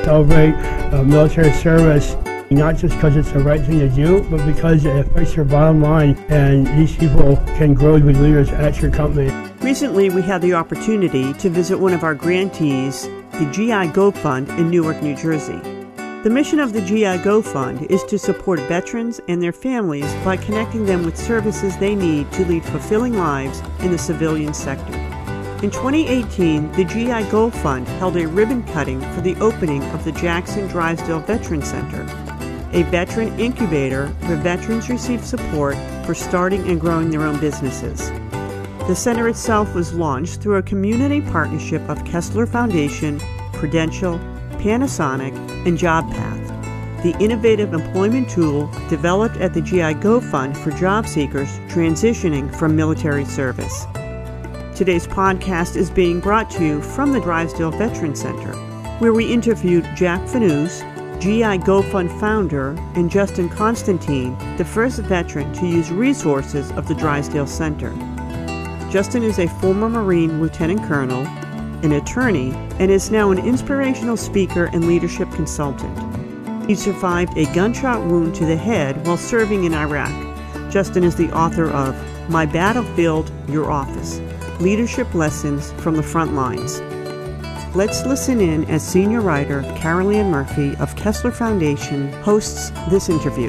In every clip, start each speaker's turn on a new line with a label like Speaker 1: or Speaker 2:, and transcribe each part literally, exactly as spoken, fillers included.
Speaker 1: celebrate uh, military service, not just because it's the right thing to do, but because it affects your bottom line, and these people can grow to be leaders at your company.
Speaker 2: Recently, we had the opportunity to visit one of our grantees, the G I Go Fund in Newark, New Jersey. The mission of the G I Go Fund is to support veterans and their families by connecting them with services they need to lead fulfilling lives in the civilian sector. In twenty eighteen, the G I Go Fund held a ribbon cutting for the opening of the Jackson Drysdale Veteran Center, a veteran incubator where veterans receive support for starting and growing their own businesses. The center itself was launched through a community partnership of Kessler Foundation, Prudential, Panasonic, and JobPath, the innovative employment tool developed at the G I Go Fund for job seekers transitioning from military service. Today's podcast is being brought to you from the Drysdale Veteran Center, where we interviewed Jack Fanous, G I Go Fund founder, and Justin Constantine, the first veteran to use resources of the Drysdale Center. Justin is a former Marine lieutenant colonel, an attorney, and is now an inspirational speaker and leadership consultant. He survived a gunshot wound to the head while serving in Iraq. Justin is the author of My Battlefield, Your Office: Leadership Lessons from the Front Lines. Let's listen in as senior writer Carol Ann Murphy of Kessler Foundation hosts this interview.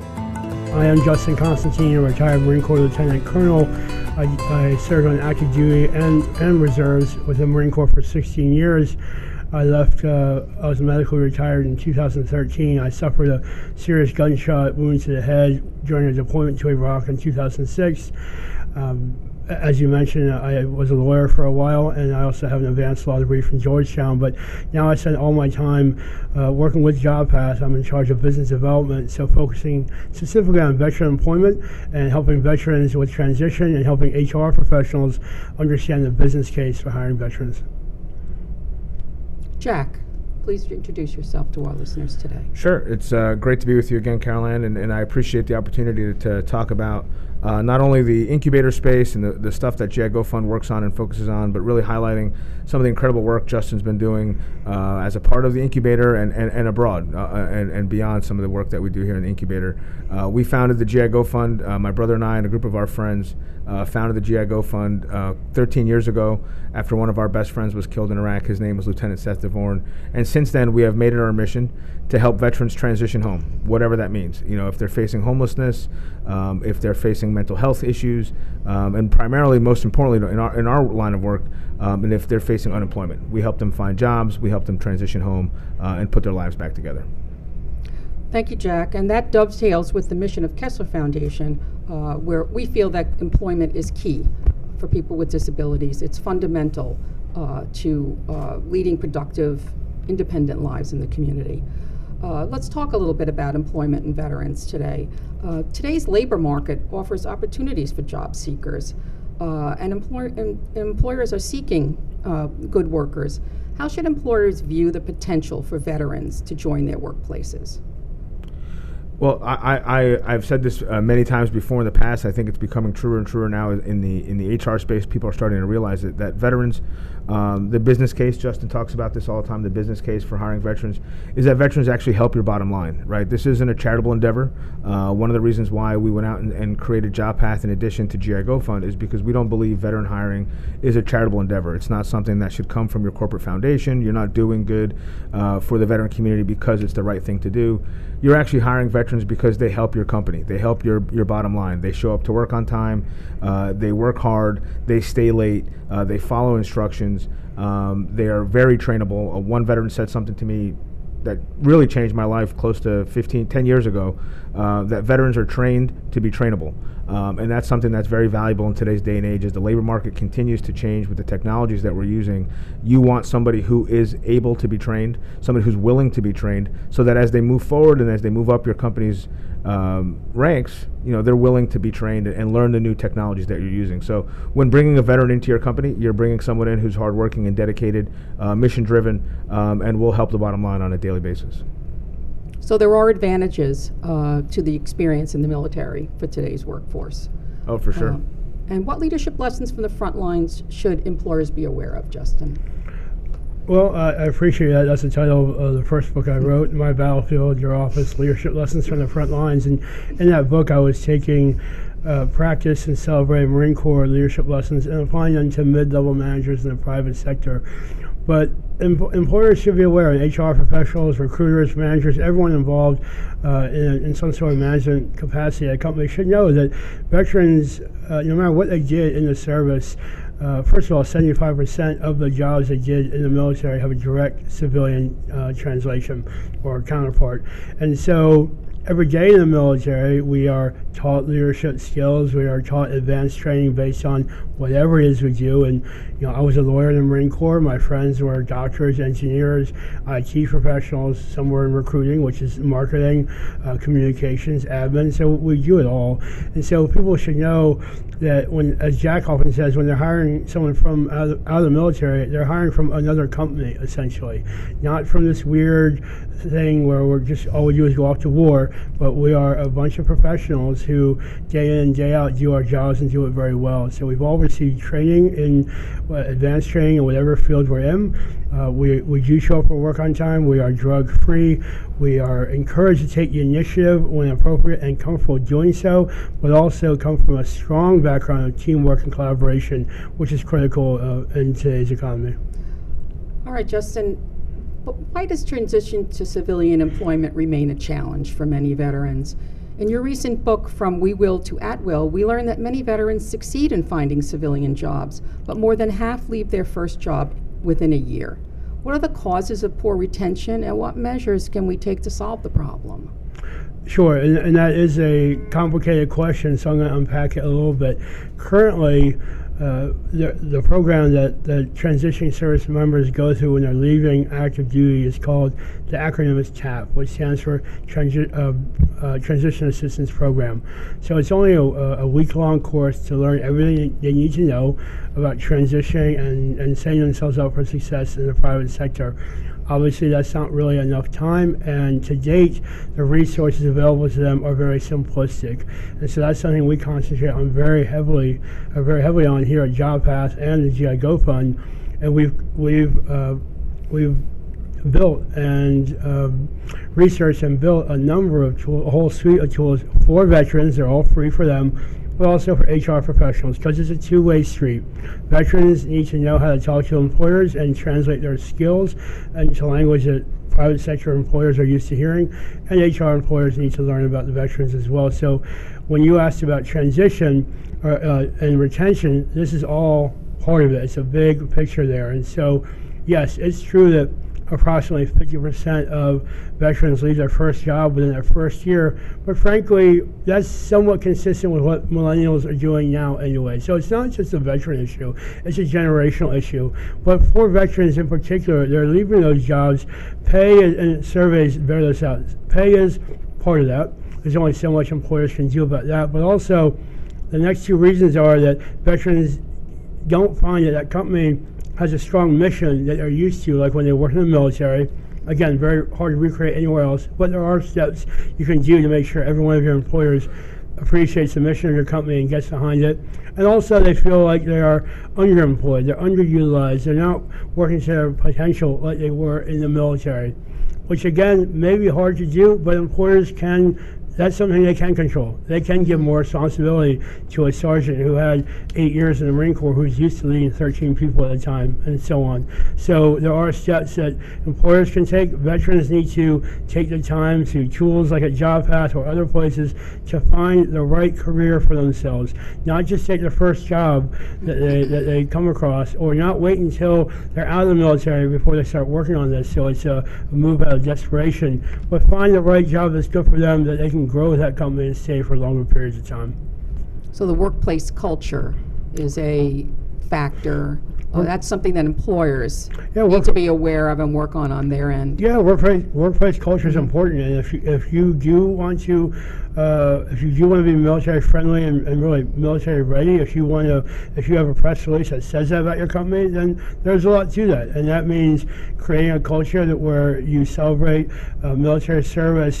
Speaker 1: I am Justin Constantine, a retired Marine Corps Lieutenant Colonel. I, I served on active duty and, and reserves with the Marine Corps for sixteen years. I left, uh, I was medically retired in two thousand thirteen. I suffered a serious gunshot wound to the head during a deployment to Iraq in two thousand six. Um, As you mentioned, I was a lawyer for a while, and I also have an advanced law degree from Georgetown, but now I spend all my time uh, working with JobPath. I'm in charge of business development, so focusing specifically on veteran employment and helping veterans with transition and helping H R professionals understand the business case for hiring veterans.
Speaker 3: Jack, please introduce yourself to our listeners today.
Speaker 4: Sure. It's uh, great to be with you again, Carol Ann, and, and I appreciate the opportunity to, to talk about Uh, not only the incubator space and the, the stuff that G I Go Fund works on and focuses on, but really highlighting some of the incredible work Justin's been doing uh, as a part of the incubator and, and, and abroad uh, and, and beyond some of the work that we do here in the incubator. Uh, we founded the G I Go Fund, uh, my brother and I and a group of our friends uh, founded the G I Go Fund uh, thirteen years ago after one of our best friends was killed in Iraq. His name was Lieutenant Seth DeVorn. And since then, we have made it our mission to help veterans transition home, whatever that means. You know, if they're facing homelessness, um, if they're facing mental health issues, um, and primarily, most importantly, in our in our line of work, um, and if they're facing unemployment, we help them find jobs, we help them transition home, uh, and put their lives back together.
Speaker 3: Thank you, Jack. And that dovetails with the mission of Kessler Foundation, uh, where we feel that employment is key for people with disabilities. It's fundamental uh, to uh, leading productive, independent lives in the community. Uh, let's talk a little bit about employment and veterans today. Uh, today's labor market offers opportunities for job seekers, uh, and employ- em- employers are seeking uh, good workers. How should employers view the potential for veterans to join their workplaces?
Speaker 4: Well, I, I, I've said this uh, many times before in the past. I think it's becoming truer and truer now in the in the H R space. People are starting to realize that, that veterans, um, the business case, Justin talks about this all the time, the business case for hiring veterans, is that veterans actually help your bottom line, right? This isn't a charitable endeavor. Uh, one of the reasons why we went out and, and created JobPath in addition to G I Go Fund is because we don't believe veteran hiring is a charitable endeavor. It's not something that should come from your corporate foundation. You're not doing good uh, for the veteran community because it's the right thing to do. You're actually hiring veterans because they help your company. They help your, your bottom line. They show up to work on time. Uh, they work hard. They stay late. Uh, they follow instructions. Um, they are very trainable. Uh, one veteran said something to me that really changed my life close to fifteen, ten years ago, uh, that veterans are trained to be trainable. Um, and that's something that's very valuable in today's day and age as the labor market continues to change with the technologies that we're using. You want somebody who is able to be trained, somebody who's willing to be trained, so that as they move forward and as they move up your company's um, ranks, you know, they're willing to be trained and learn the new technologies that you're using. So when bringing a veteran into your company, you're bringing someone in who's hardworking and dedicated, uh, mission-driven, um, and will help the bottom line on a daily basis.
Speaker 3: So there are advantages uh, to the experience in the military for today's workforce.
Speaker 4: Oh, for sure.
Speaker 3: Uh, and what leadership lessons from the front lines should employers be aware of, Justin?
Speaker 1: Well, uh, I appreciate that. That's the title of the first book I wrote, My Battlefield, Your Office, Leadership Lessons from the Front Lines. And in that book, I was taking uh, practice and celebrating Marine Corps leadership lessons and applying them to mid-level managers in the private sector. But em- employers should be aware, and H R professionals, recruiters, managers, everyone involved uh, in, in some sort of management capacity at a company should know that veterans, uh, no matter what they did in the service, Uh, first of all, seventy-five percent of the jobs they did in the military have a direct civilian uh, translation or counterpart. And so every day in the military, we are taught leadership skills. We are taught advanced training based on whatever it is we do. And, you know, I was a lawyer in the Marine Corps. My friends were doctors, engineers, I T professionals. Some were in recruiting, which is marketing, uh, communications, admin. So we do it all. And so people should know that when, as Jack often says, when they're hiring someone from out of, out of the military, they're hiring from another company, essentially, not from this weird thing where we're just all we do is go off to war, but we are a bunch of professionals who day in and day out do our jobs and do it very well. So we've all received training in uh, advanced training in whatever field we're in. Uh, we, we do show up for work on time. We are drug free. We are encouraged to take the initiative when appropriate and comfortable doing so, but also come from a strong background of teamwork and collaboration, which is critical uh, in today's economy.
Speaker 3: All right, Justin, but why does transition to civilian employment remain a challenge for many veterans? In your recent book, From We Will to At Will, we learn that many veterans succeed in finding civilian jobs, but more than half leave their first job within a year. What are the causes of poor retention, and what measures can we take to solve the problem?
Speaker 1: Sure, and, and that is a complicated question, so I'm going to unpack it a little bit. Currently, uh, the, the program that the transitioning service members go through when they're leaving active duty is called, the acronym is TAP, which stands for Transi- uh, uh, Transition Assistance Program. So it's only a, a week-long course to learn everything they need to know about transitioning and, and setting themselves up for success in the private sector. Obviously, that's not really enough time, and to date, the resources available to them are very simplistic. And so that's something we concentrate on very heavily, uh, very heavily on here at JobPath and the G I Go Fund. And we've we've uh, we've built and um, researched and built a number of tools, a whole suite of tools for veterans. They're all free for them, but also for H R professionals, because it's a two-way street. Veterans need to know how to talk to employers and translate their skills into language that private sector employers are used to hearing, and H R employers need to learn about the veterans as well. So when you asked about transition uh, uh, and retention, this is all part of it. It's a big picture there. And so, yes, it's true that approximately fifty percent of veterans leave their first job within their first year, but frankly, that's somewhat consistent with what millennials are doing now anyway. So it's not just a veteran issue, it's a generational issue. But for veterans in particular, they're leaving those jobs. Pay, and surveys bear this out, pay is part of that. There's only so much employers can do about that, but also the next two reasons are that veterans don't find that that company has a strong mission that they're used to, like when they work in the military. Again, very hard to recreate anywhere else, but there are steps you can do to make sure every one of your employers appreciates the mission of your company and gets behind it. And also they feel like they are underemployed, they're underutilized, they're not working to their potential like they were in the military, which again may be hard to do, but employers can, that's something they can control. They can give more responsibility to a sergeant who had eight years in the Marine Corps who's used to leading thirteen people at a time, and so on. So there are steps that employers can take. Veterans need to take the time to tools like at JobPath or other places to find the right career for themselves. Not just take the first job that they, that they come across, or not wait until they're out of the military before they start working on this. So it's a, a move out of desperation. But find the right job that's good for them, that they can grow with that company and stay for longer periods of time.
Speaker 3: So the workplace culture is a factor. Oh, that's something that employers
Speaker 1: yeah,
Speaker 3: need to be aware of and work on on their end.
Speaker 1: Yeah, workplace workplace culture is important, and if you, if you do want to, uh, if you do want to be military friendly and, and really military ready, if you want to, if you have a press release that says that about your company, then there's a lot to that, and that means creating a culture that where you celebrate uh, military service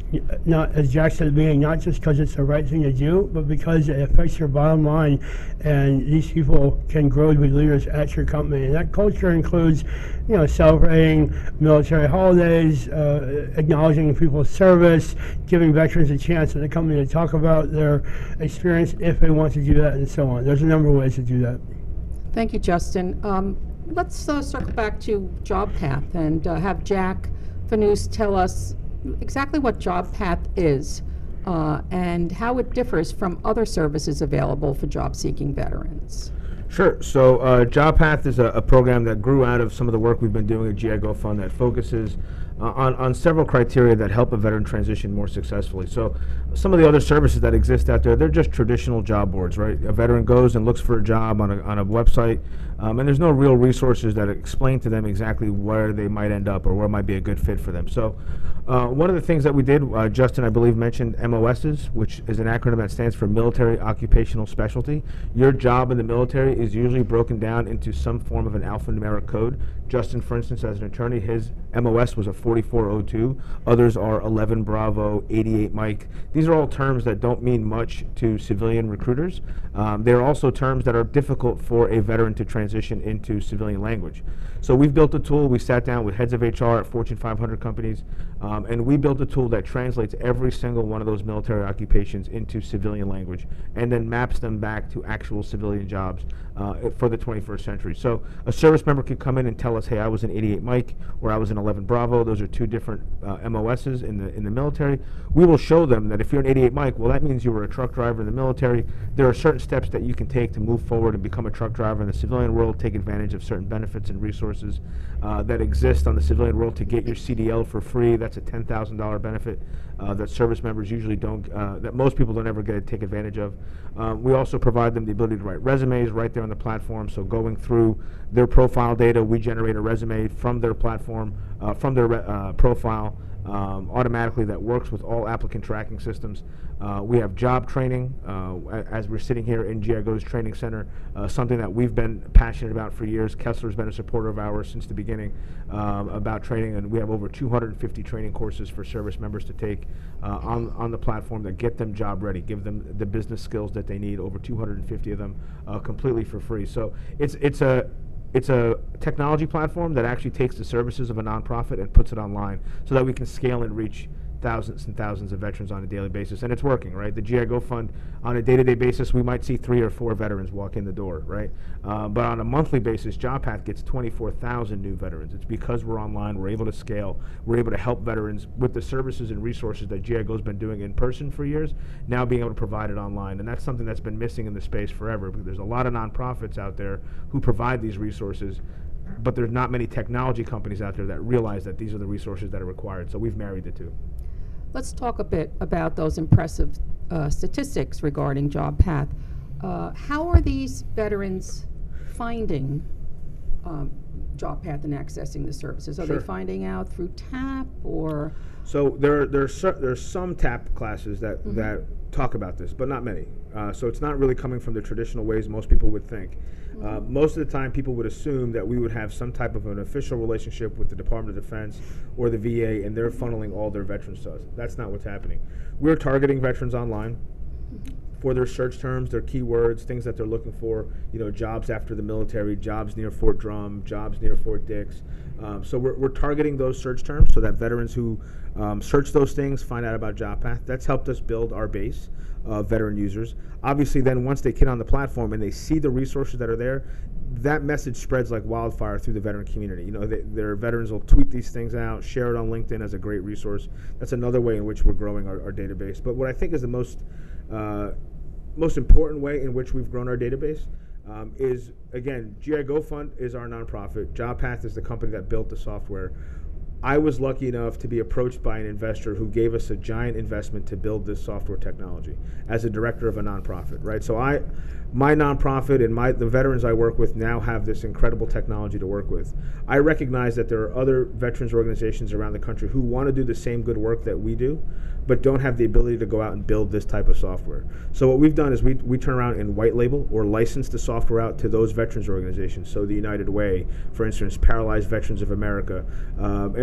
Speaker 1: not, as Jack said at the beginning, not just because it's the right thing to do, but because it affects your bottom line, and these people can grow to be leaders at your company. And that culture includes, you know, celebrating military holidays, uh, acknowledging people's service, giving veterans a chance at the company to talk about their experience if they want to do that, and so on. There's a number of ways to do that.
Speaker 3: Thank you, Justin. Um, let's uh, circle back to JobPath and uh, have Jack Fanous tell us exactly what JobPath is uh, and how it differs from other services available for job-seeking veterans.
Speaker 4: Sure. So uh, JobPath is a, a program that grew out of some of the work we've been doing at G I GoFund that focuses uh, on, on several criteria that help a veteran transition more successfully. So some of the other services that exist out there, they're just traditional job boards, right? A veteran goes and looks for a job on a, on a website, um, and there's no real resources that explain to them exactly where they might end up or where might be a good fit for them. So uh, one of the things that we did, uh, Justin, I believe, mentioned M O Ss, which is an acronym that stands for Military Occupational Specialty. Your job in the military is usually broken down into some form of an alphanumeric code. Justin, for instance, as an attorney, his M O S was a forty-four oh two. Others are eleven Bravo, eighty-eight Mike. These are all terms that don't mean much to civilian recruiters. Um, they're also terms that are difficult for a veteran to transition into civilian language. So we've built a tool. We sat down with heads of H R at Fortune five hundred companies, um, and we built a tool that translates every single one of those military occupations into civilian language and then maps them back to actual civilian jobs uh, for the twenty-first century. So a service member could come in and tell us, hey, I was an eighty-eight Mike or I was an eleven Bravo. Those are two different uh, M O Ss in the in the military. We will show them that if you're an eighty-eight Mike, well, that means you were a truck driver in the military. There are certain steps that you can take to move forward and become a truck driver in the civilian world, take advantage of certain benefits and resources uh, that exist on the civilian world to get your C D L for free. That's a ten thousand dollar benefit uh, that service members usually don't, uh, that most people don't ever get to take advantage of. Um, we also provide them the ability to write resumes right there on the platform. So going through their profile data, we generate a resume from their platform, uh, from their uh, profile, um, automatically that works with all applicant tracking systems. Uh, we have job training, uh, as we're sitting here in G I Go's training center, uh, something that we've been passionate about for years. Kessler's been a supporter of ours since the beginning um, about training, and we have over two hundred fifty training courses for service members to take uh, on, on the platform that get them job ready, give them the business skills that they need, over two hundred fifty of them uh, completely for free. So it's, it's a It's a technology platform that actually takes the services of a nonprofit and puts it online so that we can scale and reach thousands and thousands of veterans on a daily basis. And it's working, right? The G I GoFund, on a day-to-day basis, we might see three or four veterans walk in the door, right? Uh, but on a monthly basis, JobPath gets twenty-four thousand new veterans. It's because we're online, we're able to scale, we're able to help veterans with the services and resources that G I Go's been doing in person for years, now being able to provide it online. And that's something that's been missing in the space forever, because there's a lot of nonprofits out there who provide these resources, but there's not many technology companies out there that realize that these are the resources that are required. So we've married the two.
Speaker 3: Let's talk a bit about those impressive uh, statistics regarding JobPath. Uh, how are these veterans finding um, JobPath and accessing the services? Are
Speaker 4: Sure.
Speaker 3: they finding out through TAP or?
Speaker 4: So there, there's there's some TAP classes that
Speaker 3: Mm-hmm.
Speaker 4: that talk about this, but not many. Uh, so it's not really coming from the traditional ways most people would think.
Speaker 3: Mm-hmm.
Speaker 4: Uh, most of the time, people would assume that we would have some type of an official relationship with the Department of Defense or the V A, and they're funneling all their veterans to us. That's not what's happening. We're targeting veterans online for their search terms, their keywords, things that they're looking for, you know, jobs after the military, jobs near Fort Drum, jobs near Fort Dix. Um, so we're, we're targeting those search terms so that veterans who um, search those things find out about JobPath. That's helped us build our base of veteran users. Obviously, then once they get on the platform and they see the resources that are there, that message spreads like wildfire through the veteran community. You know, they, their veterans will tweet these things out, share it on LinkedIn as a great resource. That's another way in which we're growing our, our database. But what I think is the most uh, most important way in which we've grown our database um, is, again, G I GoFund is our nonprofit. JobPath is the company that built the software. I was lucky enough to be approached by an investor who gave us a giant investment to build this software technology as a director of a nonprofit, right? So I, my nonprofit and my the veterans I work with now have this incredible technology to work with. I recognize that there are other veterans organizations around the country who want to do the same good work that we do, but don't have the ability to go out and build this type of software. So what we've done is we, we turn around and white label or license the software out to those veterans organizations. So the United Way, for instance, Paralyzed Veterans of America, um,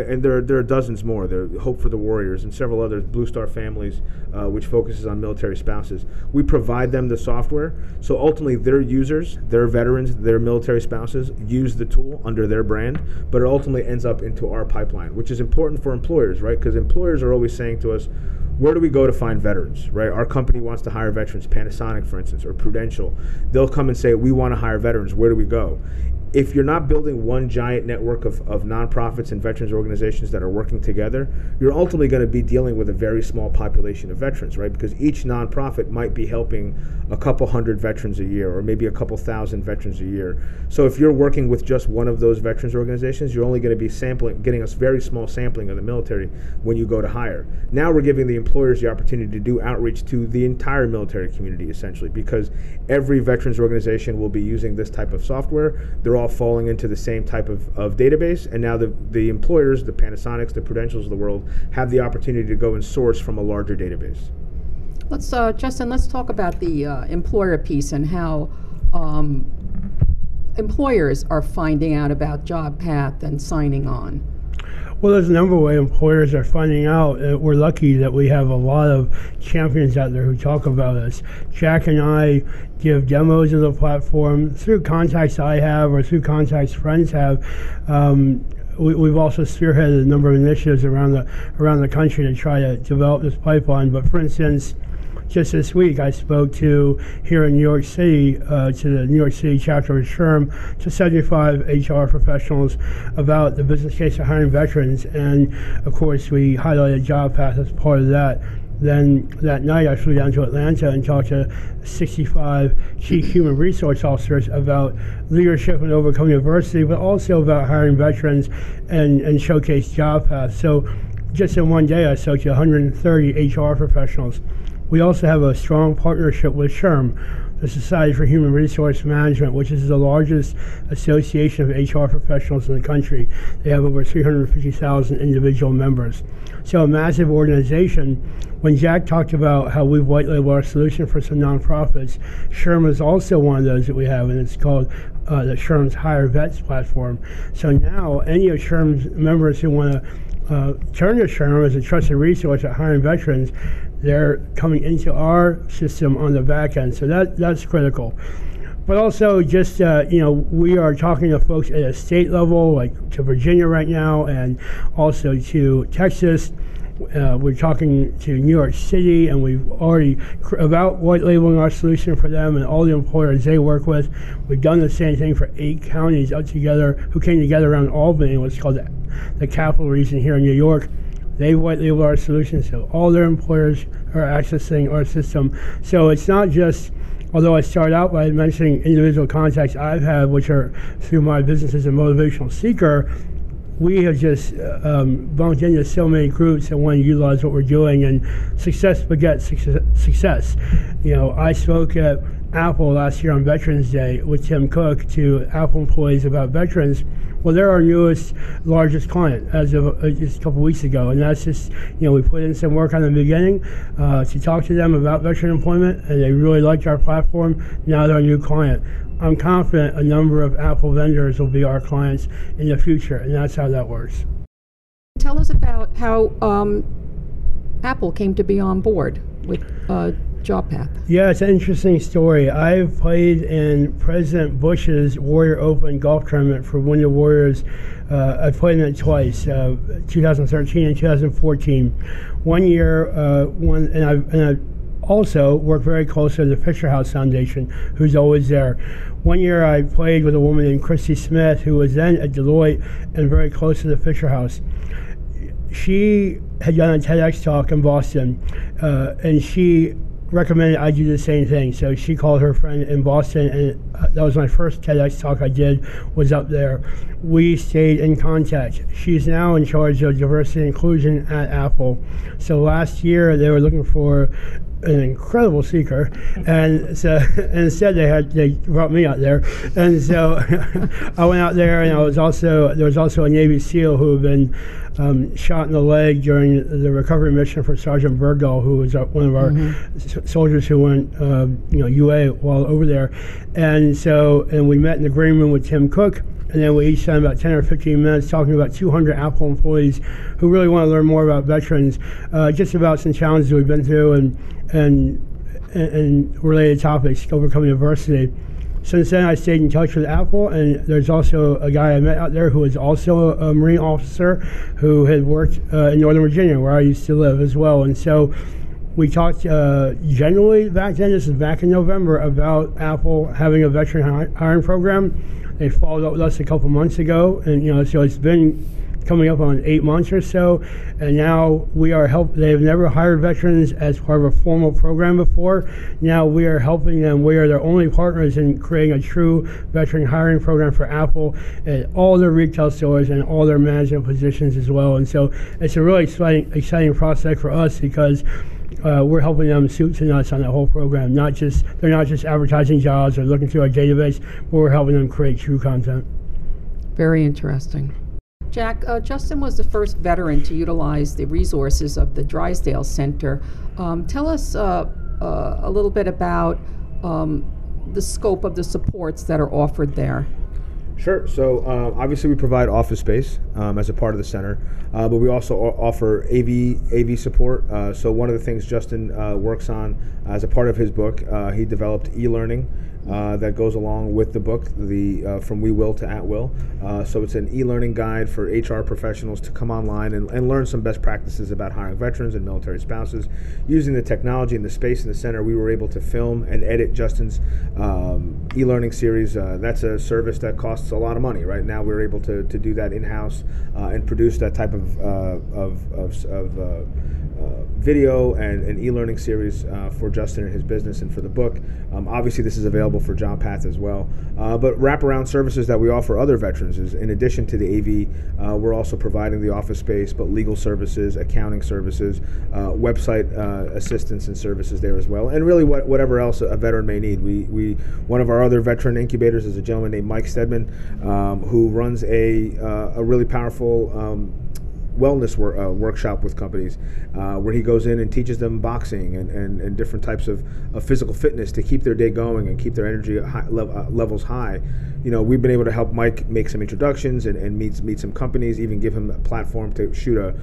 Speaker 4: and there are, there are dozens more. There are Hope for the Warriors and several others, Blue Star Families, uh, which focuses on military spouses. We provide them the software, so ultimately their users, their veterans, their military spouses use the tool under their brand, but it ultimately ends up into our pipeline, which is important for employers, right? Because employers are always saying to us, where do we go to find veterans, right? Our company wants to hire veterans, Panasonic, for instance, or Prudential. They'll come and say, we want to hire veterans. Where do we go? If you're not building one giant network of, of nonprofits and veterans organizations that are working together, you're ultimately going to be dealing with a very small population of veterans, right? Because each nonprofit might be helping a couple hundred veterans a year, or maybe a couple thousand veterans a year. So if you're working with just one of those veterans organizations, you're only going to be sampling, getting a very small sampling of the military when you go to hire. Now we're giving the employers the opportunity to do outreach to the entire military community, essentially, because every veterans organization will be using this type of software. They're all falling into the same type of, of database, and now the, the employers, the Panasonics, the Prudentials of the world, have the opportunity to go and source from a larger database.
Speaker 3: Let's, uh, Justin, let's talk about the uh, employer piece and how um, employers are finding out about JobPath and signing on.
Speaker 1: Well, there's a number of ways employers are finding out. Uh, we're lucky that we have a lot of champions out there who talk about us. Jack and I give demos of the platform through contacts I have or through contacts friends have. Um, we, we've also spearheaded a number of initiatives around the around the country to try to develop this pipeline. But for instance, just this week, I spoke to, here in New York City, uh, to the New York City chapter of SHRM, to seventy-five H R professionals about the business case of hiring veterans. And of course, we highlighted JobPath as part of that. Then that night, I flew down to Atlanta and talked to sixty-five chief human resource officers about leadership and overcoming adversity, but also about hiring veterans and, and showcase JobPath. So just in one day, I spoke to one hundred thirty H R professionals. We also have a strong partnership with SHRM, the Society for Human Resource Management, which is the largest association of H R professionals in the country. They have over three hundred fifty thousand individual members. So a massive organization. When Jack talked about how we've white labeled our solution for some nonprofits, SHRM is also one of those that we have, and it's called uh, the SHRM's Hire Vets platform. So now any of SHRM's members who want to uh, turn to SHRM as a trusted resource at hiring veterans, they're coming into our system on the back end. So that that's critical. But also just, uh, you know, we are talking to folks at a state level, like to Virginia right now, and also to Texas. Uh, we're talking to New York City, and we've already cr- about white labeling our solution for them and all the employers they work with. We've done the same thing for eight counties up together who came together around Albany, what's called the, the capital region here in New York. They white label our solution, so all their employers are accessing our system. So it's not just, although I started out by mentioning individual contacts I've had, which are through my business as a motivational seeker, we have just um, bumped into so many groups that want to utilize what we're doing, and success begets success. You know, I spoke at Apple last year on Veterans Day with Tim Cook to Apple employees about veterans. Well, they're our newest, largest client as of uh, just a couple weeks ago, and that's just, you know, we put in some work on the beginning uh, to talk to them about veteran employment, and they really liked our platform. Now they're a new client. I'm confident a number of Apple vendors will be our clients in the future, and that's how that works.
Speaker 3: Tell us about how um, Apple came to be on board with uh, JobPath.
Speaker 1: Yeah, it's an interesting story. I've played in President Bush's Warrior Open golf tournament for Wounded Warriors. Uh, I've played in it twice, uh, twenty thirteen and two thousand fourteen. One year, uh, one, and I've, and I've also worked very closely with the Fisher House Foundation, who's always there. One year I played with a woman named Christy Smith, who was then at Deloitte and very close to the Fisher House. She had done a TEDx talk in Boston, uh, and she recommended I do the same thing. So she called her friend in Boston, and uh, that was my first TEDx talk I did, was up there. We stayed in contact. She's now in charge of diversity and inclusion at Apple. So last year they were looking for an incredible seeker, and so and instead they had they brought me out there, and so I went out there, and I was also there was also a Navy SEAL who had been um, shot in the leg during the recovery mission for Sergeant Bergdahl, who was uh, one of our mm-hmm. s- soldiers who went uh, you know U A while over there, and so and we met in the green room with Tim Cook. and then we each spend about ten or fifteen minutes talking about two hundred Apple employees who really want to learn more about veterans, uh, just about some challenges we've been through and and and related topics, overcoming adversity. Since then, I stayed in touch with Apple, and there's also a guy I met out there who is also a, a Marine officer who had worked uh, in Northern Virginia, where I used to live as well. And so we talked uh, generally back then, this is back in November, about Apple having a veteran hi- hiring program. They followed up with us a couple months ago, and you know, so it's been coming up on eight months or so, and now we are help. They've never hired veterans as part of a formal program before. Now we are helping them. We are their only partners in creating a true veteran hiring program for Apple at all their retail stores and all their management positions as well. And so it's a really exciting, exciting prospect for us because uh, we're helping them soup to nuts on the whole program. Not just they're not just advertising jobs or looking through our database, but we're helping them create true content.
Speaker 3: Very interesting. Jack, uh, Justin was the first veteran to utilize the resources of the Drysdale Center. Um, tell us uh, uh, a little bit about um, the scope of the supports that are offered there.
Speaker 4: Sure. So uh, obviously we provide office space um, as a part of the center, uh, but we also o- offer A V A V support. Uh, so one of the things Justin uh, works on as a part of his book, uh, he developed e-learning uh, that goes along with the book, the uh, From We Will to At Will. Uh, so it's an e-learning guide for H R professionals to come online and, and learn some best practices about hiring veterans and military spouses. Using the technology and the space in the center, we were able to film and edit Justin's um, e-learning series. Uh, that's a service that costs a lot of money. Right now we're able to, to do that in-house uh, and produce that type of uh, of, of, of uh, uh, video and an e-learning series uh, for Justin and his business and for the book. Um, obviously this is available for JobPath as well. Uh, but wraparound services that we offer other veterans is, in addition to the A V, uh, we're also providing the office space, but legal services, accounting services, uh, website uh, assistance and services there as well, and really what, whatever else a veteran may need. We, we one of our other veteran incubators is a gentleman named Mike Stedman, um, who runs a uh, a really powerful um, wellness wor- uh, workshop with companies uh, where he goes in and teaches them boxing and, and, and different types of, of physical fitness to keep their day going and keep their energy high, le- uh, levels high. You know, we've been able to help Mike make some introductions and, and meet meet some companies, even give him a platform to shoot a,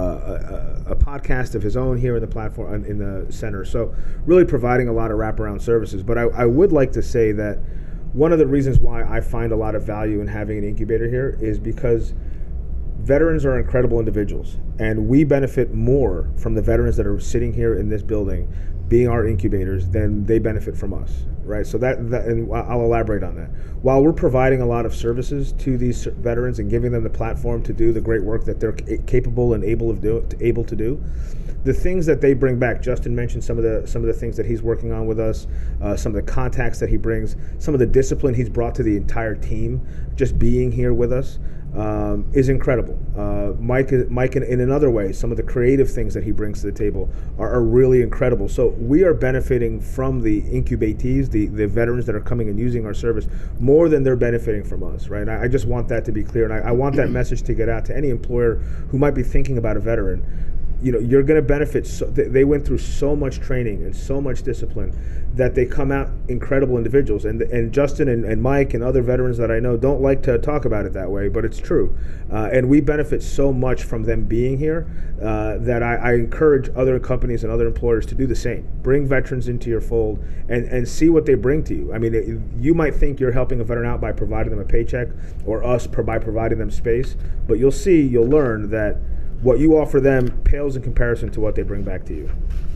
Speaker 4: uh, a, a podcast of his own here in the platform in the center. So really providing a lot of wraparound services. But I, I would like to say that one of the reasons why I find a lot of value in having an incubator here is because veterans are incredible individuals, and we benefit more from the veterans that are sitting here in this building being our incubators than they benefit from us, right? So that, that and I'll elaborate on that. While we're providing a lot of services to these veterans and giving them the platform to do the great work that they're capable and able of do, able to do, the things that they bring back, Justin mentioned some of the some of the things that he's working on with us, uh, some of the contacts that he brings, some of the discipline he's brought to the entire team, just being here with us. Um, is incredible. Uh, Mike, Mike, in, in another way, some of the creative things that he brings to the table are, are really incredible. So we are benefiting from the incubatees, the, the veterans that are coming and using our service, more than they're benefiting from us, right? I, I just want that to be clear, and I, I want that message to get out to any employer who might be thinking about a veteran. You know, you're going to benefit. So they went through so much training and so much discipline that they come out incredible individuals. And and Justin and, and Mike and other veterans that I know don't like to talk about it that way, but it's true. Uh, and we benefit so much from them being here uh, that I, I encourage other companies and other employers to do the same. Bring veterans into your fold and, and see what they bring to you. I mean, it, you might think you're helping a veteran out by providing them a paycheck, or us by providing them space, but you'll see, you'll learn that what you offer them pales in comparison to what they bring back to you.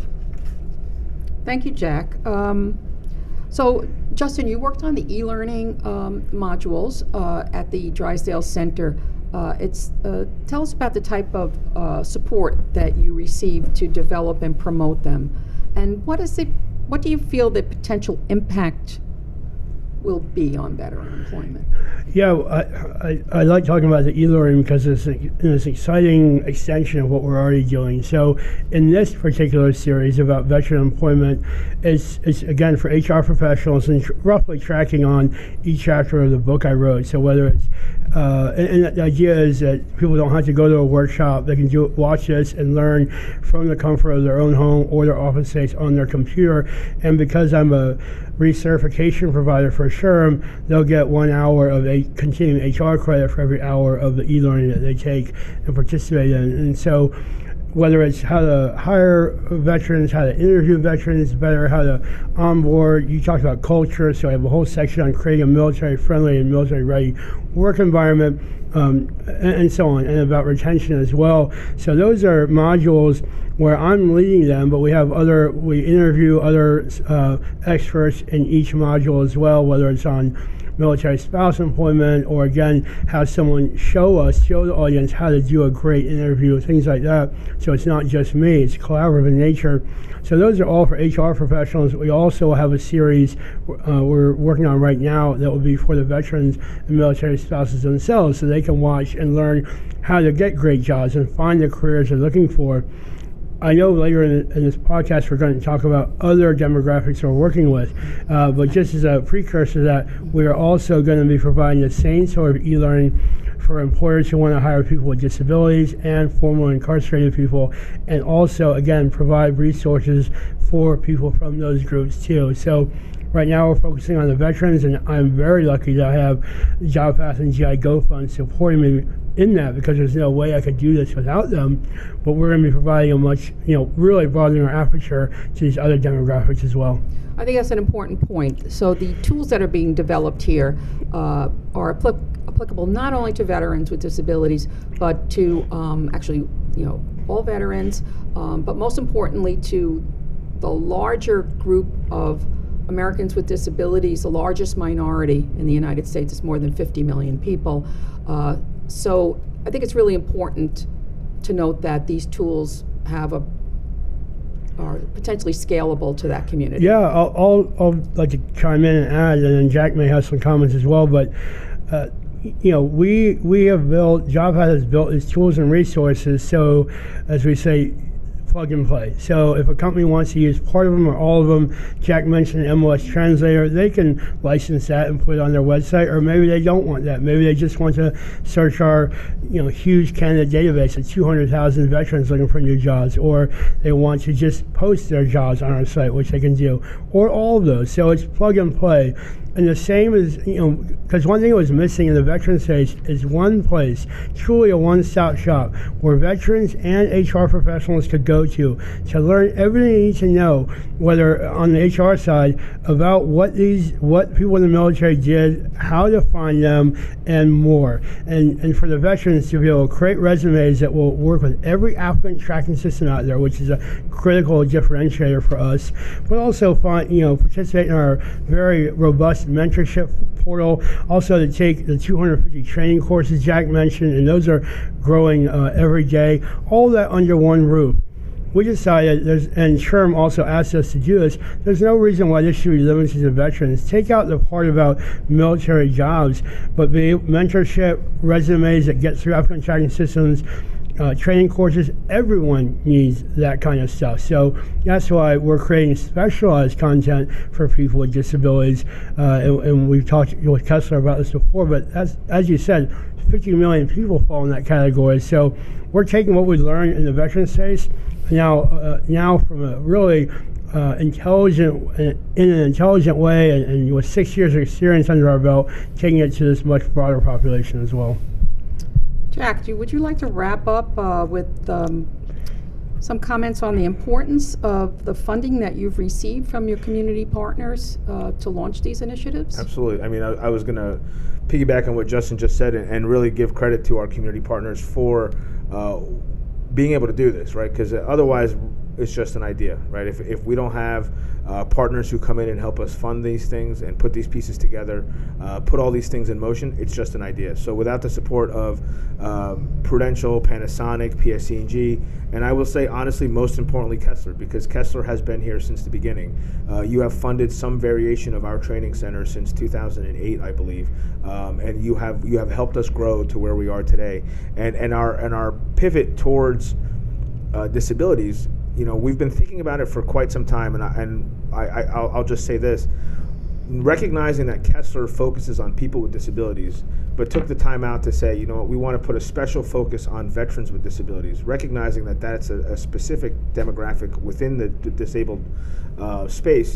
Speaker 3: Thank you, Jack. Um, so, Justin, you worked on the e-learning um, modules uh, at the Drysdale Center. Uh, it's uh, tell us about the type of uh, support that you received to develop and promote them, and what is it? What do you feel the potential impact will be on veteran employment?
Speaker 1: Yeah, I, I, I like talking about the e-learning because it's, a, it's an exciting extension of what we're already doing. So in this particular series about veteran employment, it's, it's again for H R professionals and tr- roughly tracking on each chapter of the book I wrote. So whether it's, uh, and, and the idea is that people don't have to go to a workshop, they can do watch this and learn from the comfort of their own home or their office space on their computer. And because I'm a recertification provider for for SHRM, they'll get one hour of a continuing H R credit for every hour of the e-learning that they take and participate in. And so whether it's how to hire veterans, how to interview veterans better, how to onboard. You talked about culture, so I have a whole section on creating a military-friendly and military-ready work environment, um, and, and so on, and about retention as well. So those are modules where I'm leading them, but we have other, we interview other uh, experts in each module as well, whether it's on military spouse employment, or again, have someone show us, show the audience how to do a great interview, things like that. So it's not just me, it's collaborative in nature. So those are all for H R professionals. We also have a series uh, we're working on right now that will be for the veterans and military spouses themselves, so they can watch and learn how to get great jobs and find the careers they're looking for. I know later in, in this podcast we're going to talk about other demographics we're working with, uh, but just as a precursor to that, we are also going to be providing the same sort of e-learning for employers who want to hire people with disabilities and formerly incarcerated people, and also, again, provide resources for people from those groups too. So right now we're focusing on the veterans, and I'm very lucky that I have JobPath and G I Go Fund supporting me in that, because there's no way I could do this without them. But we're going to be providing a much, you know, really broadening our aperture to these other demographics as well.
Speaker 3: I think that's an important point. So the tools that are being developed here uh, are applic- applicable not only to veterans with disabilities, but to um, actually, you know, all veterans, um, but most importantly to the larger group of Americans with disabilities, the largest minority in the United States. Is more than fifty million people. Uh, so I think it's really important to note that these tools have a are potentially scalable to that community.
Speaker 1: Yeah, I'll, I'll, I'll like to chime in and add, and then Jack may have some comments as well, but uh, you know, we we have built, JobPath has built its tools and resources, so as we say, plug and play. So if a company wants to use part of them or all of them, Jack mentioned M L S Translator, they can license that and put it on their website, or maybe they don't want that. Maybe they just want to search our, you know, huge candidate database of two hundred thousand veterans looking for new jobs, or they want to just post their jobs on our site, which they can do, or all of those. So it's plug and play. And the same as, you know, because one thing that was missing in the veteran space is one place, truly a one-stop shop, where veterans and H R professionals could go to to learn everything they need to know, whether on the H R side, about what these, what people in the military did, how to find them, and more. And and for the veterans to be able to create resumes that will work with every applicant tracking system out there, which is a critical differentiator for us, but also find, you know, participate in our very robust mentorship portal, also to take the two hundred fifty training courses Jack mentioned, and those are growing uh, every day, all that under one roof. We decided, there's, and SHRM also asked us to do this, there's no reason why this should be limited to veterans. Take out the part about military jobs, but be mentorship, resumes that get through applicant tracking systems, Uh, training courses. Everyone needs that kind of stuff. So that's why we're creating specialized content for people with disabilities. Uh, and, and we've talked with Kessler about this before, but as, as you said, fifty million people fall in that category. So we're taking what we learned in the veteran space now, uh, now from a really uh, intelligent, in an intelligent way, and, and with six years of experience under our belt, taking it to this much broader population as well.
Speaker 3: Jack, do, would you like to wrap up uh, with um, some comments on the importance of the funding that you've received from your community partners uh, to launch these initiatives?
Speaker 4: Absolutely. I mean, I, I was going to piggyback on what Justin just said, and, and really give credit to our community partners for uh, being able to do this, right? Because otherwise, it's just an idea, right? If, if we don't have uh, partners who come in and help us fund these things and put these pieces together, uh, put all these things in motion, it's just an idea. So without the support of um, Prudential, Panasonic, P S E and G, and I will say honestly, most importantly, Kessler, because Kessler has been here since the beginning. Uh, you have funded some variation of our training center since two thousand eight, I believe, um, and you have you have helped us grow to where we are today. And and our and our pivot towards uh, disabilities. You know, we've been thinking about it for quite some time, and I, and I, I I'll, I'll just say this: recognizing that Kessler focuses on people with disabilities, but took the time out to say, you know what, we want to put a special focus on veterans with disabilities, recognizing that that's a, a specific demographic within the d- disabled uh, space.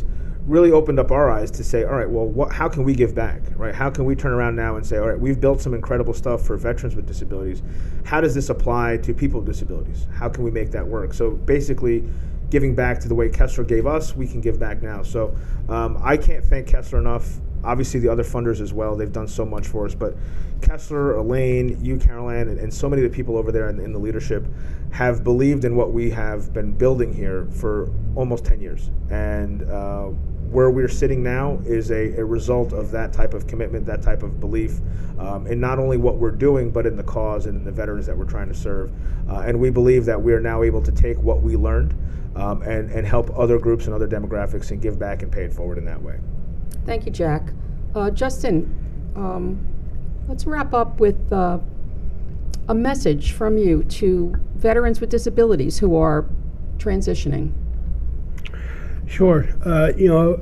Speaker 4: really opened up our eyes to say, all right, well, what, how can we give back, right? How can we turn around now and say, all right, we've built some incredible stuff for veterans with disabilities. How does this apply to people with disabilities? How can we make that work? So basically, giving back to the way Kessler gave us, we can give back now. So um, I can't thank Kessler enough. Obviously, the other funders as well. They've done so much for us. But Kessler, Elaine, you, Caroline, and, and so many of the people over there in, in the leadership have believed in what we have been building here for almost ten years. And uh, where we're sitting now is a, a result of that type of commitment, that type of belief, um, in not only what we're doing, but in the cause and in the veterans that we're trying to serve. Uh, and we believe that we are now able to take what we learned um, and, and help other groups and other demographics and give back and pay it forward in that way.
Speaker 3: Thank you, Jack. Uh, Justin, um, let's wrap up with uh, a message from you to veterans with disabilities who are transitioning.
Speaker 1: Sure. Uh, you know,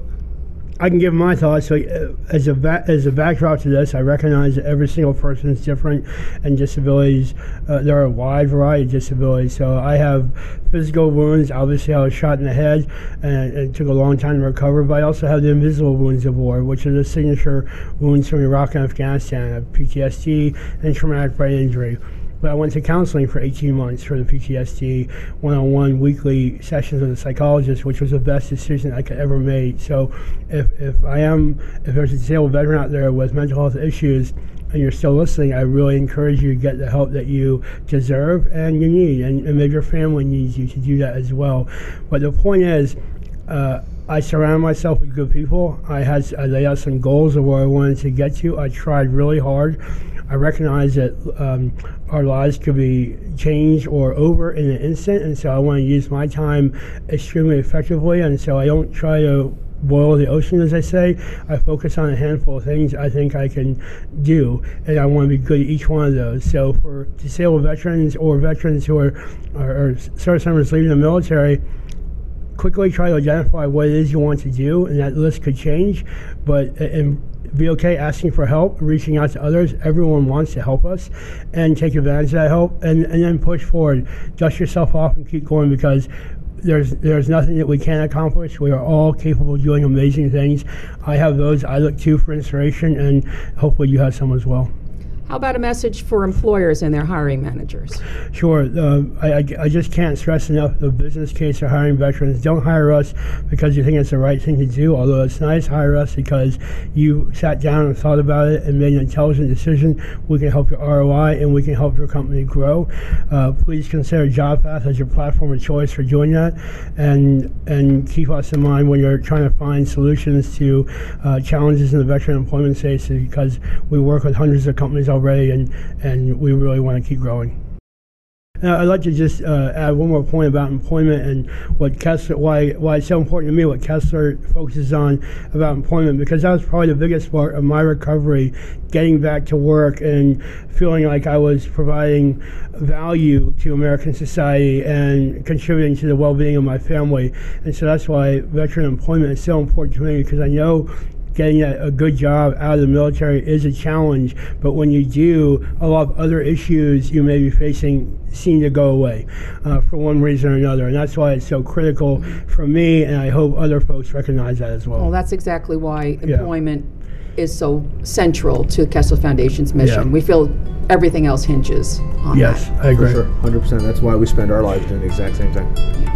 Speaker 1: I can give my thoughts. So, uh, as a va- as a backdrop to this, I recognize that every single person is different, and disabilities. Uh, there are a wide variety of disabilities. So, I have physical wounds. Obviously, I was shot in the head, and it took a long time to recover. But I also have the invisible wounds of war, which are the signature wounds from Iraq and Afghanistan. I have P T S D and traumatic brain injury. But I went to counseling for eighteen months for the P T S D, one-on-one weekly sessions with a psychologist, which was the best decision I could ever make. So if, if I am, if there's a disabled veteran out there with mental health issues and you're still listening, I really encourage you to get the help that you deserve and you need, and, and maybe your family needs you to do that as well. But the point is, uh, I surrounded myself with good people. I had I laid out some goals of where I wanted to get to. I tried really hard. I recognize that um, our lives could be changed or over in an instant, and so I want to use my time extremely effectively, and so I don't try to boil the ocean, as I say. I focus on a handful of things I think I can do, and I want to be good at each one of those. So for disabled veterans or veterans who are, are, are service members leaving the military, quickly try to identify what it is you want to do, and that list could change, but and be okay asking for help, reaching out to others. Everyone wants to help us, and take advantage of that help, and, and then push forward. Dust yourself off and keep going, because there's there's nothing that we can't accomplish. We are all capable of doing amazing things. I have those I look to for inspiration, and hopefully you have some as well.
Speaker 3: How about a message for employers and their hiring managers?
Speaker 1: Sure. Uh, I, I, I just can't stress enough the business case for hiring veterans. Don't hire us because you think it's the right thing to do, although it's nice. Hire us because you sat down and thought about it and made an intelligent decision. We can help your R O I, and we can help your company grow. Uh, please consider JobPath as your platform of choice for doing that, and and keep us in mind when you're trying to find solutions to uh, challenges in the veteran employment space, because we work with hundreds of companies already. Already, and, and we really want to keep growing. Now, I'd like to just uh, add one more point about employment and what Kessler, why why it's so important to me what Kessler focuses on about employment, because that was probably the biggest part of my recovery, getting back to work and feeling like I was providing value to American society and contributing to the well-being of my family. And so that's why veteran employment is so important to me, because I know getting a, a good job out of the military is a challenge, but when you do, a lot of other issues you may be facing seem to go away uh, for one reason or another, and that's why it's so critical for me, and I hope other folks recognize that as well.
Speaker 3: Well, that's exactly why employment
Speaker 1: yeah.
Speaker 3: is so central to Kessler Foundation's mission. Yeah. We feel everything else hinges on
Speaker 1: yes,
Speaker 3: that.
Speaker 1: Yes, I agree.
Speaker 4: For sure, one hundred percent. That's why we spend our lives doing the exact same thing.
Speaker 3: Yeah.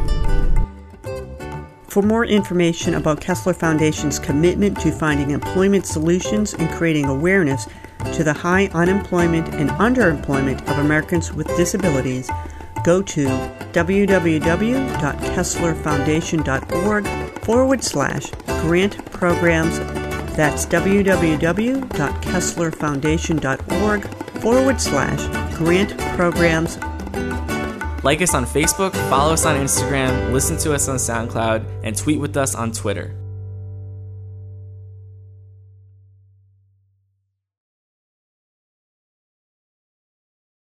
Speaker 2: For more information about Kessler Foundation's commitment to finding employment solutions and creating awareness to the high unemployment and underemployment of Americans with disabilities, go to www.kesslerfoundation.org forward slash grant programs. That's www.kesslerfoundation.org forward slash grant programs.
Speaker 5: Like us on Facebook, follow us on Instagram, listen to us on SoundCloud, and tweet with us on Twitter.